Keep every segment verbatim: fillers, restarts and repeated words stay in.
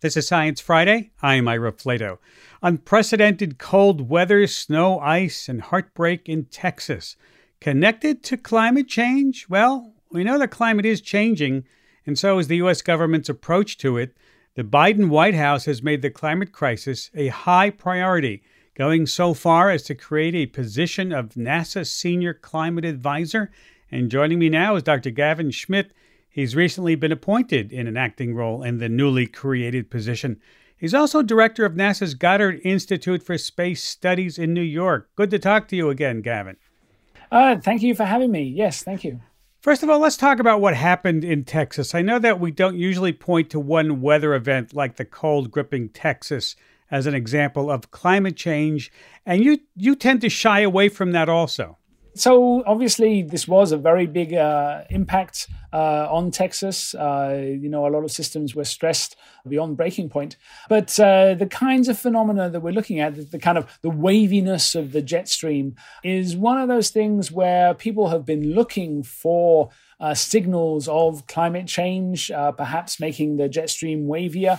This is Science Friday. I'm Ira Flato. Unprecedented cold weather, snow, ice, and heartbreak in Texas. Connected to climate change? Well, we know the climate is changing, and so is the U S government's approach to it. The Biden White House has made the climate crisis a high priority, going so far as to create a position of NASA Senior Climate Advisor. And joining me now is Doctor Gavin Schmidt. He's recently been appointed in an acting role in the newly created position. He's also director of NASA's Goddard Institute for Space Studies in New York. Good to talk to you again, Gavin. Uh, thank you for having me. Yes, thank you. First of all, let's talk about what happened in Texas. I know that we don't usually point to one weather event like the cold gripping Texas as an example of climate change, and you, you tend to shy away from that also. So obviously, this was a very big uh, impact uh, on Texas. Uh, you know, a lot of systems were stressed beyond breaking point. But uh, the kinds of phenomena that we're looking at, the, the kind of the waviness of the jet stream, is one of those things where people have been looking for uh, signals of climate change, uh, perhaps making the jet stream wavier.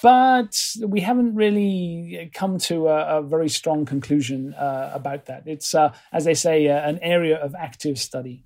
But we haven't really come to a, a very strong conclusion uh, about that. It's, uh, as they say, uh, an area of active study.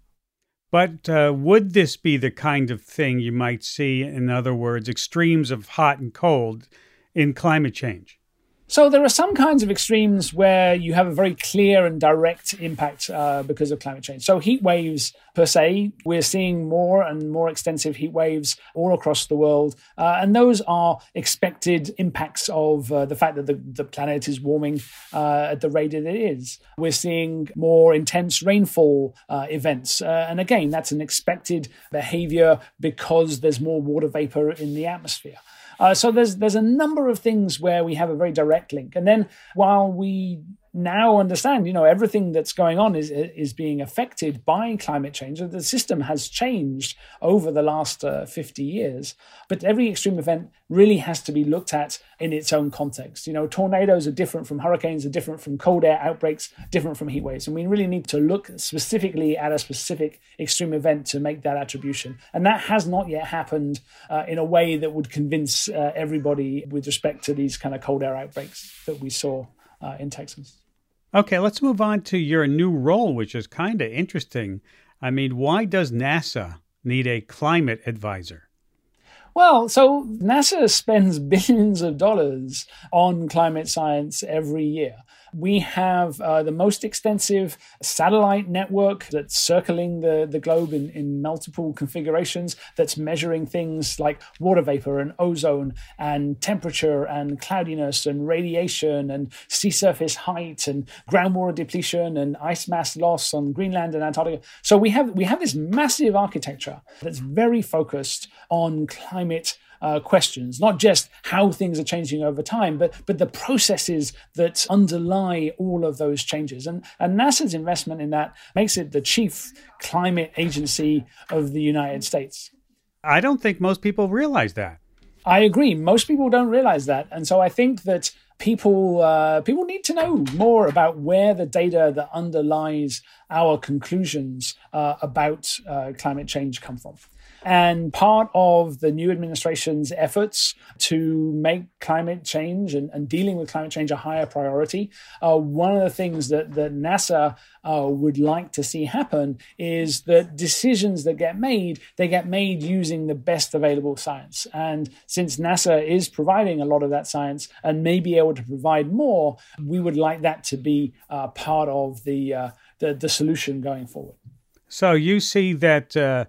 But uh, would this be the kind of thing you might see, in other words, extremes of hot and cold in climate change? So there are some kinds of extremes where you have a very clear and direct impact uh, because of climate change. So heat waves per se, we're seeing more and more extensive heat waves all across the world. Uh, and those are expected impacts of uh, the fact that the, the planet is warming uh, at the rate that it is. We're seeing more intense rainfall uh, events. Uh, and again, that's an expected behavior because there's more water vapor in the atmosphere. Uh, so there's there's a number of things where we have a very direct link. And then while we now understand, you know, everything that's going on is is being affected by climate change, the system has changed over the last uh, fifty years. But every extreme event really has to be looked at in its own context. You know, tornadoes are different from hurricanes, are different from cold air outbreaks, different from heat waves. And we really need to look specifically at a specific extreme event to make that attribution. And that has not yet happened uh, in a way that would convince uh, everybody with respect to these kind of cold air outbreaks that we saw uh, in Texas. Okay, let's move on to your new role, which is kind of interesting. I mean, why does NASA need a climate advisor? Well, so NASA spends billions of dollars on climate science every year. We have uh, the most extensive satellite network that's circling the, the globe in, in multiple configurations, that's measuring things like water vapor and ozone and temperature and cloudiness and radiation and sea surface height and groundwater depletion and ice mass loss on Greenland and Antarctica. So we have we have this massive architecture that's very focused on climate Uh, questions, not just how things are changing over time, but but the processes that underlie all of those changes. And, and NASA's investment in that makes it the chief climate agency of the United States. I don't think most people realize that. I agree. Most people don't realize that. And so I think that people uh, people need to know more about where the data that underlies our conclusions uh, about uh, climate change come from. And part of the new administration's efforts to make climate change and, and dealing with climate change a higher priority, uh, one of the things that, that NASA uh, would like to see happen is that decisions that get made, they get made using the best available science. And since NASA is providing a lot of that science and may be able to provide more, we would like that to be uh, part of the, uh, the, the solution going forward. So you see that Uh...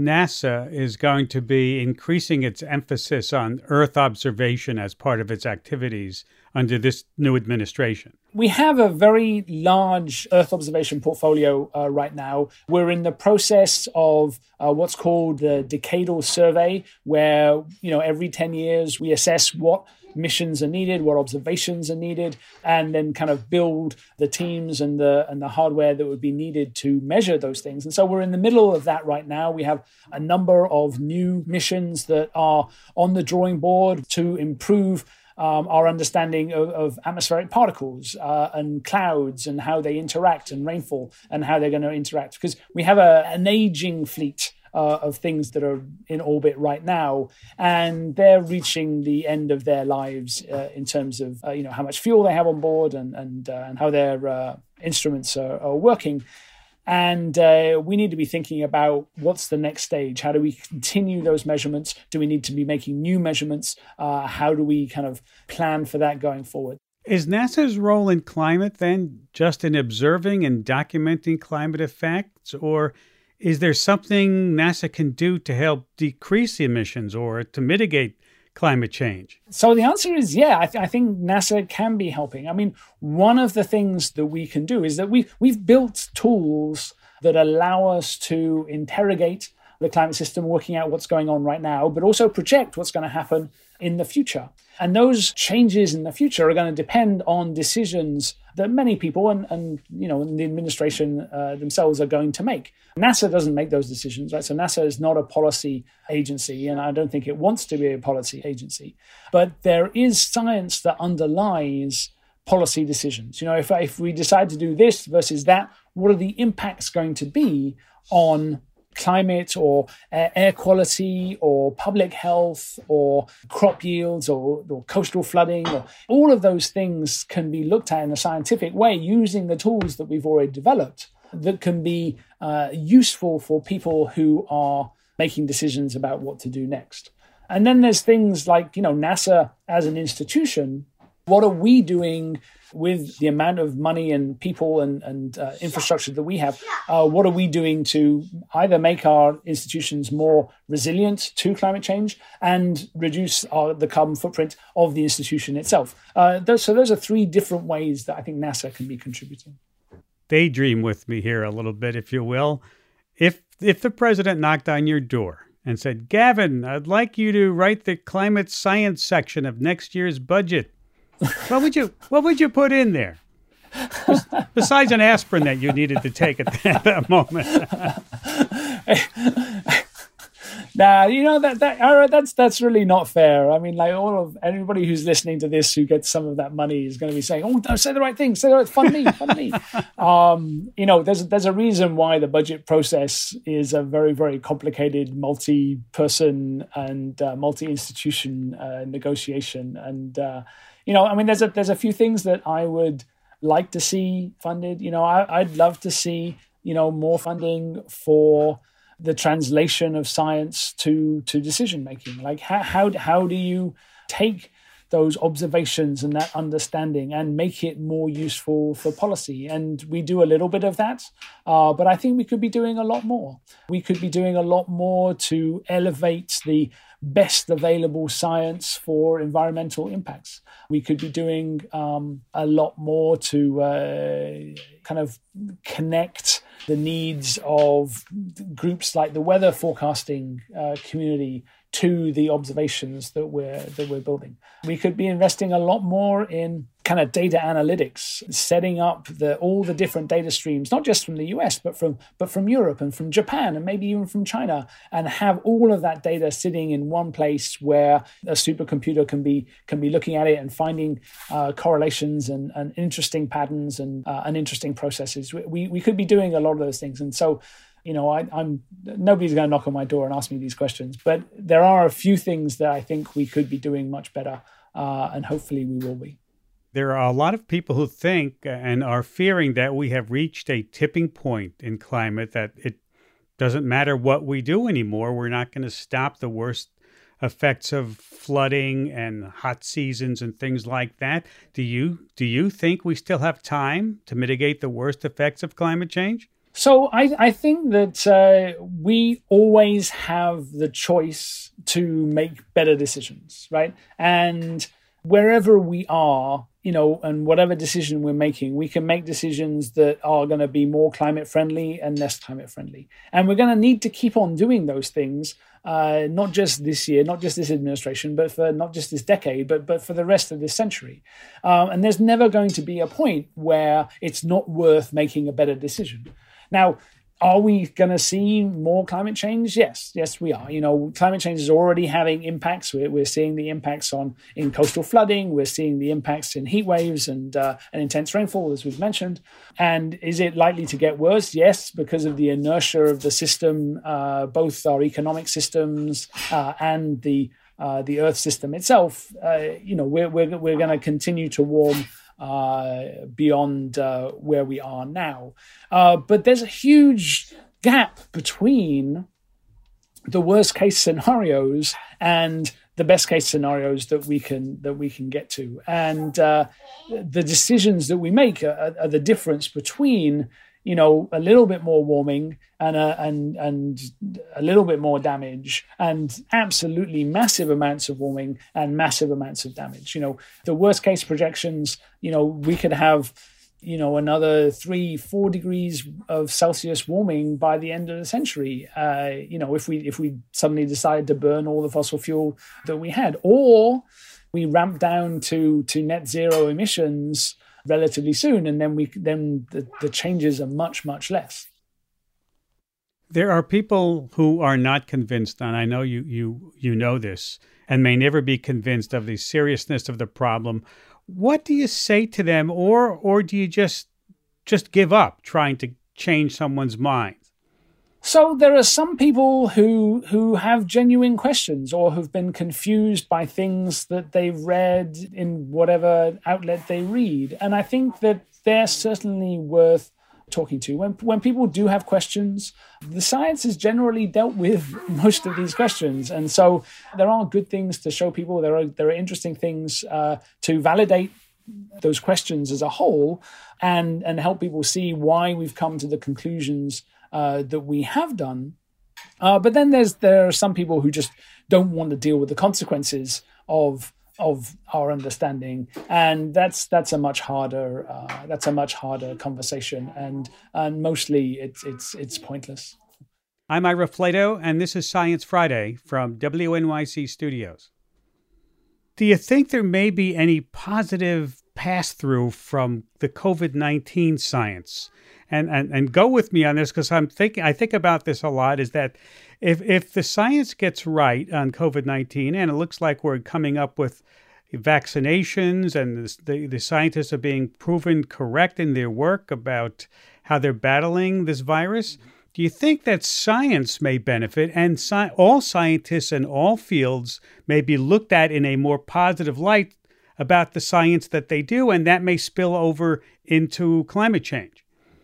NASA is going to be increasing its emphasis on Earth observation as part of its activities under this new administration. We have a very large Earth observation portfolio uh, right now. We're in the process of uh, what's called the decadal survey, where, you know, every ten years we assess what missions are needed, what observations are needed, and then kind of build the teams and the and the hardware that would be needed to measure those things. And so we're in the middle of that right now. We have a number of new missions that are on the drawing board to improve Um, our understanding of, of atmospheric particles uh, and clouds and how they interact and rainfall and how they're going to interact. Because we have a, an aging fleet uh, of things that are in orbit right now, and they're reaching the end of their lives uh, in terms of uh, you know how much fuel they have on board and and uh, and how their uh, instruments are, are working. And uh, we need to be thinking about what's the next stage. How do we continue those measurements? Do we need to be making new measurements? Uh, how do we kind of plan for that going forward? Is NASA's role in climate then just in observing and documenting climate effects, or is there something NASA can do to help decrease emissions or to mitigate climate change? So the answer is yeah, I, th- I think NASA can be helping. I mean, one of the things that we can do is that we, we've built tools that allow us to interrogate the climate system, working out what's going on right now, but also project what's going to happen in the future. And those changes in the future are going to depend on decisions that many people and, and you know, the administration uh, themselves are going to make. NASA doesn't make those decisions, right? So NASA is not a policy agency, and I don't think it wants to be a policy agency. But there is science that underlies policy decisions. You know, if, if we decide to do this versus that, what are the impacts going to be on climate or air quality or public health or crop yields or, or coastal flooding? Or all of those things can be looked at in a scientific way using the tools that we've already developed that can be uh, useful for people who are making decisions about what to do next. And then there's things like, you know, NASA as an institution. What are we doing with the amount of money and people and, and uh, infrastructure that we have? Uh, what are we doing to either make our institutions more resilient to climate change and reduce our, the carbon footprint of the institution itself? Uh, those, so those are three different ways that I think NASA can be contributing. Daydream with me here a little bit, if you will. If if the president knocked on your door and said, Gavin, I'd like you to write the climate science section of next year's budget, What would you What would you put in there? Besides an aspirin that you needed to take at that, that moment. Nah, you know that that all right, that's that's really not fair. I mean, like all of everybody who's listening to this who gets some of that money is going to be saying, "Oh, no, say the right thing, say the right, fund me, fund me." Um, you know, there's there's a reason why the budget process is a very very complicated, multi-person and uh, multi-institution uh, negotiation, and uh, you know, I mean, there's a there's a few things that I would like to see funded. You know, I, I'd love to see you know more funding for the translation of science to to decision making. Like how how how do you take those observations and that understanding and make it more useful for policy? And we do a little bit of that, uh, but I think we could be doing a lot more. We could be doing a lot more to elevate the best available science for environmental impacts. We could be doing um, a lot more to uh, kind of connect the needs of groups like the weather forecasting uh, community to the observations that we're that we're building. We could be investing a lot more in kind of data analytics, setting up the all the different data streams, not just from the U S, but from but from Europe and from Japan and maybe even from China, and have all of that data sitting in one place where a supercomputer can be can be looking at it and finding uh, correlations and, and interesting patterns and uh, and interesting processes. We we could be doing a lot of those things, and so. You know, I, I'm nobody's going to knock on my door and ask me these questions, but there are a few things that I think we could be doing much better, uh, and hopefully we will be. There are a lot of people who think and are fearing that we have reached a tipping point in climate, that it doesn't matter what we do anymore. We're not going to stop the worst effects of flooding and hot seasons and things like that. Do you do you think we still have time to mitigate the worst effects of climate change? So I, I think that uh, we always have the choice to make better decisions, right? And wherever we are, you know, and whatever decision we're making, we can make decisions that are going to be more climate friendly and less climate friendly. And we're going to need to keep on doing those things, uh, not just this year, not just this administration, but for not just this decade, but but for the rest of this century. Um, and there's never going to be a point where it's not worth making a better decision. Now, Are we going to see more climate change? Yes, yes, we are. You know, climate change is already having impacts. We're, we're seeing the impacts on in coastal flooding. We're seeing the impacts in heat waves and uh, and intense rainfall, as we've mentioned. And is it likely to get worse? Yes, because of the inertia of the system, uh, both our economic systems uh, and the uh, the Earth system itself. Uh, you know, we're we're we're going to continue to warm Uh, beyond uh, where we are now. Uh, but there's a huge gap between the worst case scenarios and the best case scenarios that we can that we can get to. And uh, the decisions that we make are, are the difference between, you know, a little bit more warming and a, and and a little bit more damage, and absolutely massive amounts of warming and massive amounts of damage. You know, the worst case projections, you know, we could have, you know, another three, four degrees of Celsius warming by the end of the century. Uh, you know, if we if we suddenly decided to burn all the fossil fuel that we had, or we ramp down to to net zero emissions relatively soon, and then we then the, the changes are much, much less. There are people who are not convinced, and I know you you you know this, and may never be convinced of the seriousness of the problem. What do you say to them, or or do you just just give up trying to change someone's mind? So there are some people who who have genuine questions or have been confused by things that they've read in whatever outlet they read. And I think that they're certainly worth talking to. When when people do have questions, the science has generally dealt with most of these questions. And so there are good things to show people. There are there are interesting things uh, to validate those questions as a whole and, and help people see why we've come to the conclusions Uh, that we have done. Uh, but then there's there are some people who just don't want to deal with the consequences of of our understanding, and that's that's a much harder uh, that's a much harder conversation, and and mostly it's it's it's pointless. I'm Ira Flatow, and this is Science Friday from W N Y C Studios. Do you think there may be any positive pass-through from the COVID nineteen science? And, and and go with me on this, because I'm thinking I think about this a lot, is that if if the science gets right on COVID nineteen, and it looks like we're coming up with vaccinations, and the, the scientists are being proven correct in their work about how they're battling this virus, do you think that science may benefit, and sci- all scientists in all fields may be looked at in a more positive light about the science that they do, and that may spill over into climate change?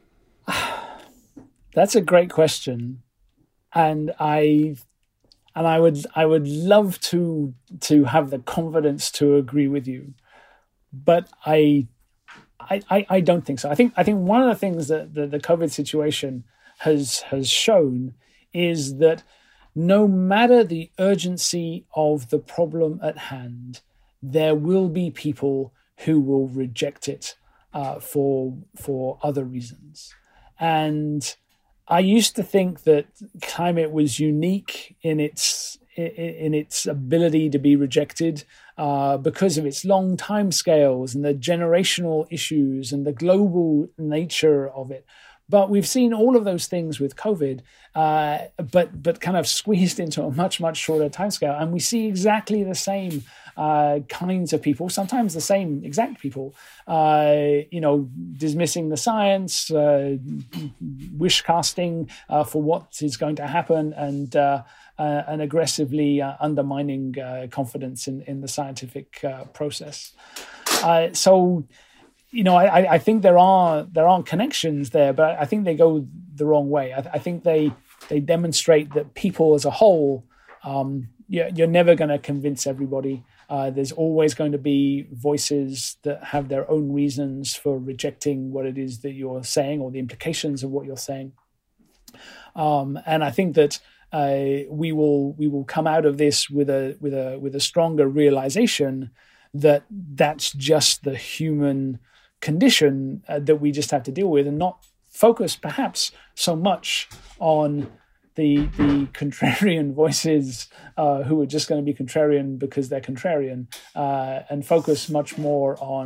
That's a great question, and I and I would I would love to to have the confidence to agree with you, but I I I don't think so. I think I think one of the things that the, the COVID situation has has shown is that no matter the urgency of the problem at hand, there will be people who will reject it uh, for for other reasons. And I used to think that climate was unique in its in its ability to be rejected uh, because of its long time scales and the generational issues and the global nature of it. But we've seen all of those things with COVID, uh, but but kind of squeezed into a much, much shorter timescale. And we see exactly the same uh, kinds of people, sometimes the same exact people, uh, you know, dismissing the science, uh, wish casting uh, for what is going to happen, and uh, uh, and aggressively uh, undermining uh, confidence in, in the scientific uh, process. Uh, so... You know, I, I think there are there are connections there, but I think they go the wrong way. I, I think they they demonstrate that people as a whole, um, you're, you're never going to convince everybody. Uh, there's always going to be voices that have their own reasons for rejecting what it is that you're saying or the implications of what you're saying. Um, and I think that uh, we will we will come out of this with a with a with a stronger realization that that's just the human condition uh, that we just have to deal with, and not focus perhaps so much on the the contrarian voices uh, who are just going to be contrarian because they're contrarian, uh, and focus much more on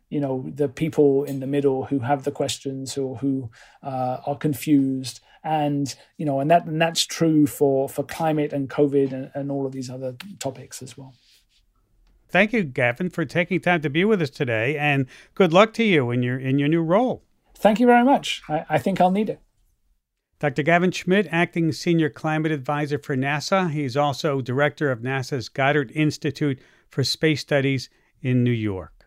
you know, the people in the middle who have the questions or who uh, are confused. And, you know, and that and that's true for, for climate and COVID and, and all of these other topics as well. Thank you, Gavin, for taking time to be with us today, and good luck to you in your in your new role. Thank you very much. I, I think I'll need it. Doctor Gavin Schmidt, Acting Senior Climate Advisor for NASA. He's also Director of NASA's Goddard Institute for Space Studies in New York.